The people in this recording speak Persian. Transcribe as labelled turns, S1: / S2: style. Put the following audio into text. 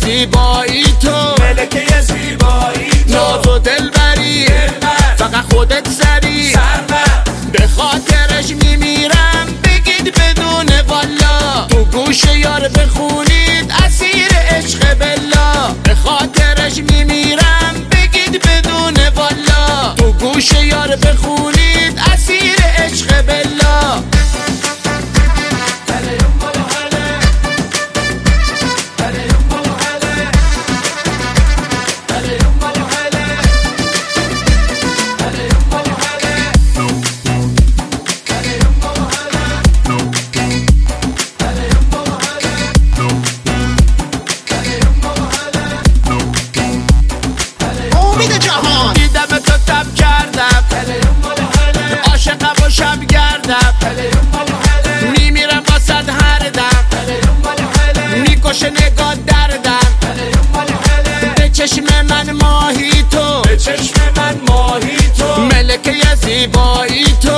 S1: زیبایی تو،
S2: ملکه زیبایی تو،
S1: ناز و دلبری فقط خودت سری، به خاطرش میمیرم بگید بدون والا، تو گوش یار بخونید اسیر عشق بلا، به خاطرش میمیرم بگید بدون والا، تو گوش یار بخونید اسیر عشق بلا. دیدم تو تب کردم عاشقم و شب گردم، میمیرم واسد هر دم، میکشه نگاه دردم، به چشم من ماهی تو،
S2: به چشم من ماهی تو،
S1: ملکه زیبایی تو،